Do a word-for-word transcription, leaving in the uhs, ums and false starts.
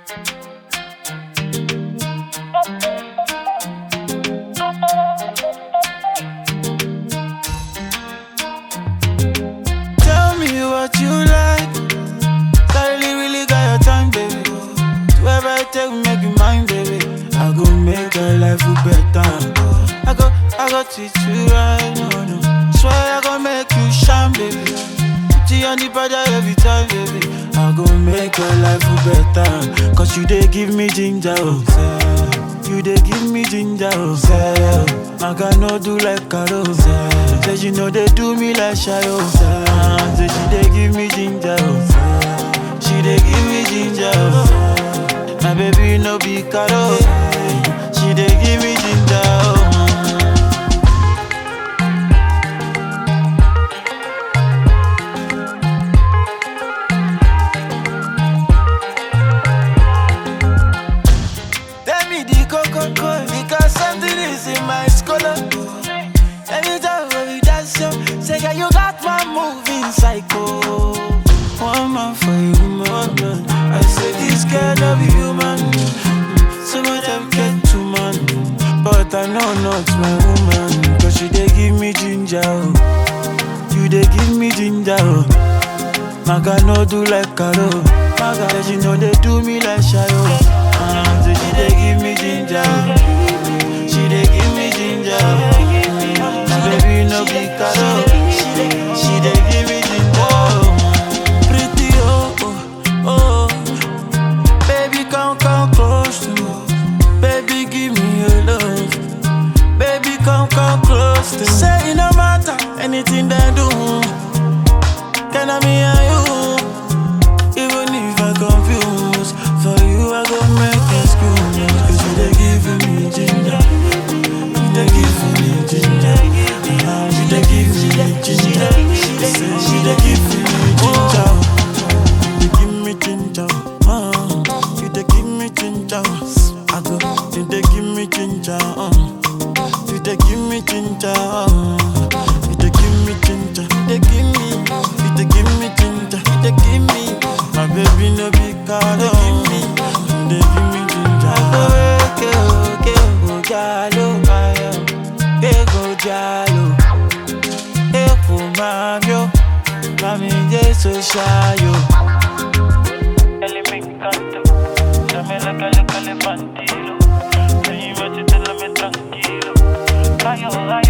Tell me what you like. Suddenly really got your time, baby. To ever take make you mine, baby. I go make your life better. I go, I go treat you right, no, no. Swear I go make you shine, baby. Put you on the border every time, baby. I go make your life better. Cause you dey give me ginger, oh, say. You dey give me ginger, oh, say. I can no do like Carol, say. Say you know they do me like shy, oh, say. Say she dey give me ginger, oh, say. She dey give me ginger, oh, say. My baby no be Carol, she dey give me ginger, oh. Because something is in my scholar. Anytime when we dance, yo, say, yeah, you got my moving psycho. One man for you, man. I say, this girl love you, human. Some of them get too man. But I know not my woman. Cause she dey give me ginger, oh. You dey give me ginger, oh. Maga no do like Carol. Maga, she know they do me like shy, oh. Uh, so she dey give me ginger. She dey give me ginger. My baby no be Carol. She dey give me ginger. Pretty oh oh oh. Baby come come close to me. Baby give me your love. Baby come come close to me. Say it no matter anything they do. Can I me and you? Even if I confuse, for you I go make excuse. Cause you dey give me ginger. You dey give me ginger. uh, You dey give me ginger. Say you dey give me ginger. You dey give me ginger. uh, You dey give me ginger. I go, you dey give me ginger. uh, You dey give me ginger. uh, You dey give me ginger. You dey give me. You dey give me ginger. You dey give me. My baby no be Carol. You dey give me ginger. Okay, okay, go jalo, maya. Hey, go jalo. Hey, go mamio. Mami, je so shy, yo. Elle me encanta. Dame la calle, calle, bandilo. Ven y vete, te la me tranquilo. Rayo, rayo.